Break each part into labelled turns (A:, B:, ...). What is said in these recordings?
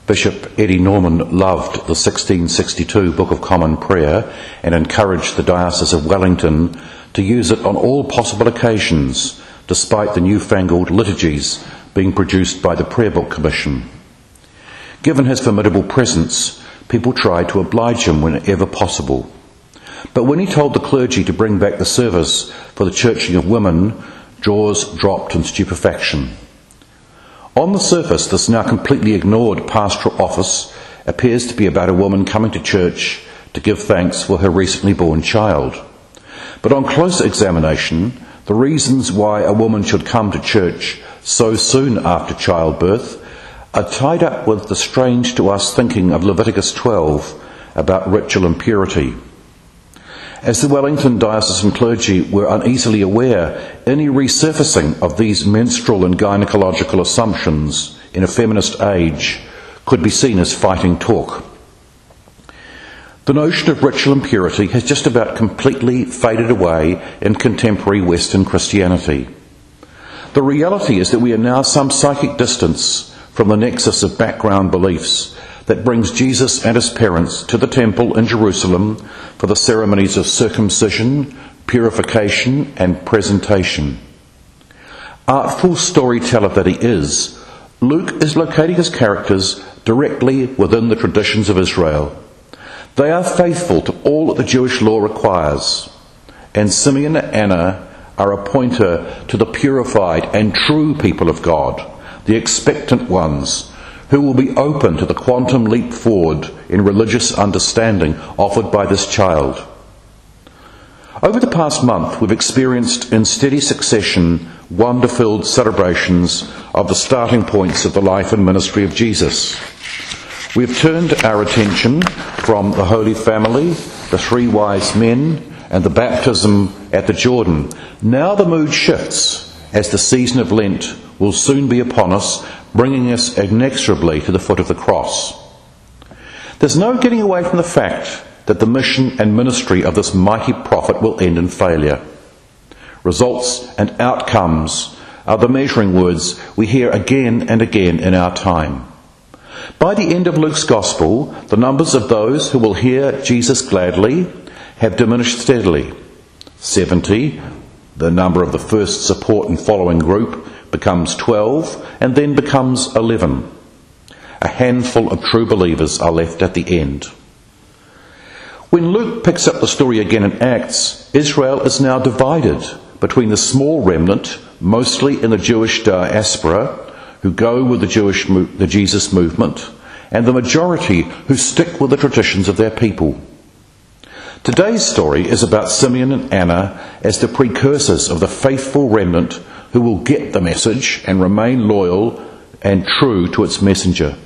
A: Bishop Eddie Norman loved the 1662 Book of Common Prayer and encouraged the Diocese of Wellington to use it on all possible occasions, despite the newfangled liturgies being produced by the Prayer Book Commission. Given his formidable presence, people tried to oblige him whenever possible. But when he told the clergy to bring back the service for the churching of women, jaws dropped in stupefaction. On the surface, this now completely ignored pastoral office appears to be about a woman coming to church to give thanks for her recently born child. But on close examination, the reasons why a woman should come to church so soon after childbirth are tied up with the strange to us thinking of Leviticus 12 about ritual impurity. As the Wellington diocesan clergy were uneasily aware, any resurfacing of these menstrual and gynecological assumptions in a feminist age could be seen as fighting talk. The notion of ritual impurity has just about completely faded away in contemporary Western Christianity. The reality is that we are now some psychic distance from the nexus of background beliefs that brings Jesus and his parents to the temple in Jerusalem for the ceremonies of circumcision, purification, and presentation. Artful storyteller that he is, Luke is locating his characters directly within the traditions of Israel. They are faithful to all that the Jewish law requires, and Simeon and Anna are a pointer to the purified and true people of God, the expectant ones, who will be open to the quantum leap forward in religious understanding offered by this child. Over the past month, we've experienced in steady succession wonder-filled celebrations of the starting points of the life and ministry of Jesus. We've turned our attention from the Holy Family, the three wise men, and the baptism at the Jordan. Now the mood shifts as the season of Lent will soon be upon us, bringing us inexorably to the foot of the cross. There's no getting away from the fact that the mission and ministry of this mighty prophet will end in failure. Results and outcomes are the measuring words we hear again and again in our time. By the end of Luke's Gospel, the numbers of those who will hear Jesus gladly have diminished steadily. 70, the number of the first support and following group, becomes 12 and then becomes 11. A handful of true believers are left at the end. When Luke picks up the story again in Acts, Israel is now divided between the small remnant, mostly in the Jewish diaspora, who go with the Jesus movement, and the majority who stick with the traditions of their people. Today's story is about Simeon and Anna as the precursors of the faithful remnant who will get the message and remain loyal and true to its messenger.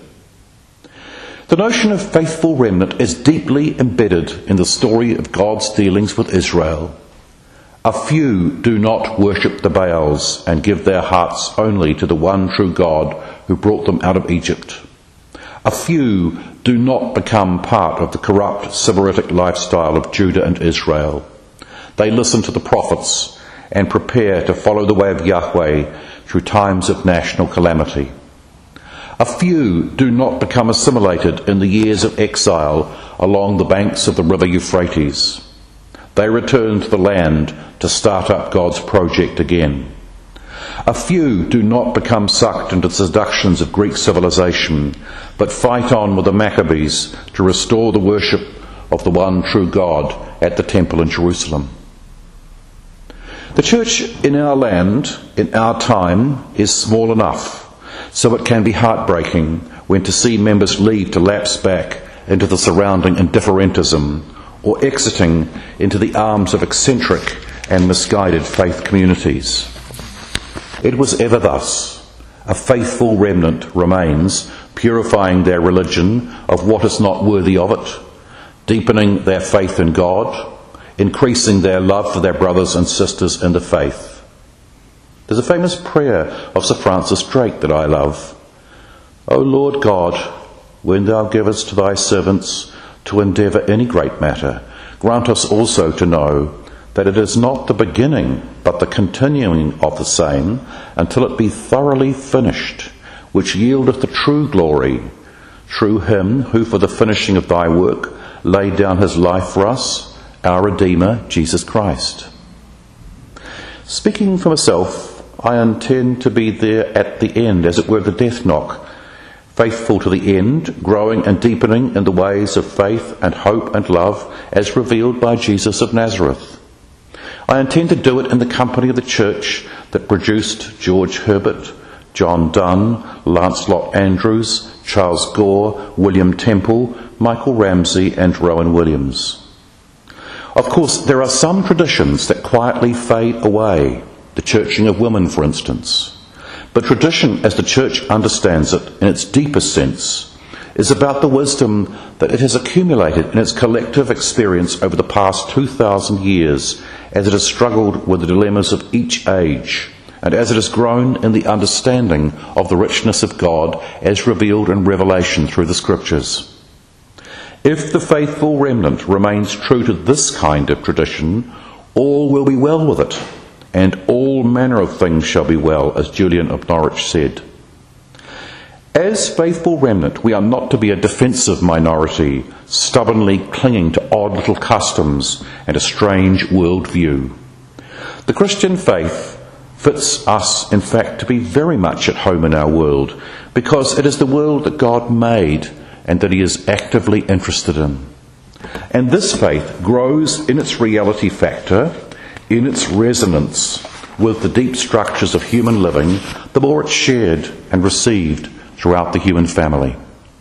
A: The notion of faithful remnant is deeply embedded in the story of God's dealings with Israel. A few do not worship the Baals and give their hearts only to the one true God who brought them out of Egypt. A few do not become part of the corrupt Sybaritic lifestyle of Judah and Israel. They listen to the prophets and prepare to follow the way of Yahweh through times of national calamity. A few do not become assimilated in the years of exile along the banks of the river Euphrates. They return to the land to start up God's project again. A few do not become sucked into the seductions of Greek civilization, but fight on with the Maccabees to restore the worship of the one true God at the temple in Jerusalem. The church in our land, in our time, is small enough, so it can be heartbreaking when to see members leave to lapse back into the surrounding indifferentism or exiting into the arms of eccentric and misguided faith communities. It was ever thus. A faithful remnant remains, purifying their religion of what is not worthy of it, deepening their faith in God, increasing their love for their brothers and sisters in the faith. There's a famous prayer of Sir Francis Drake that I love. O Lord God, when thou givest to thy servants to endeavour any great matter, grant us also to know that it is not the beginning but the continuing of the same until it be thoroughly finished, which yieldeth the true glory through him who for the finishing of thy work laid down his life for us, our Redeemer, Jesus Christ. Speaking for myself, I intend to be there at the end, as it were the death knock, faithful to the end, growing and deepening in the ways of faith and hope and love as revealed by Jesus of Nazareth. I intend to do it in the company of the church that produced George Herbert, John Donne, Lancelot Andrews, Charles Gore, William Temple, Michael Ramsey and Rowan Williams. Of course, there are some traditions that quietly fade away, the churching of women, for instance. But tradition, as the church understands it in its deepest sense, is about the wisdom that it has accumulated in its collective experience over the past 2,000 years as it has struggled with the dilemmas of each age and as it has grown in the understanding of the richness of God as revealed in Revelation through the Scriptures. If the faithful remnant remains true to this kind of tradition, all will be well with it, and all manner of things shall be well, as Julian of Norwich said. As faithful remnant, we are not to be a defensive minority, stubbornly clinging to odd little customs and a strange worldview. The Christian faith fits us, in fact, to be very much at home in our world, because it is the world that God made and that he is actively interested in. And this faith grows in its reality factor, in its resonance with the deep structures of human living, the more it's shared and received throughout the human family.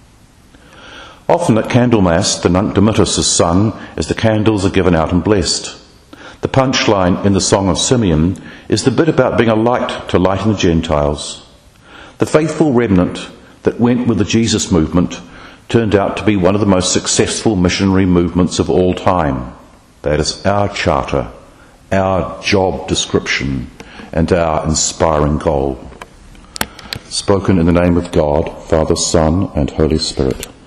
A: Often at Candlemas, the Nunc Dimittis is sung as the candles are given out and blessed. The punchline in the Song of Simeon is the bit about being a light to lighten the Gentiles. The faithful remnant that went with the Jesus movement turned out to be one of the most successful missionary movements of all time. That is our charter, our job description, and our inspiring goal. Spoken in the name of God, Father, Son, and Holy Spirit.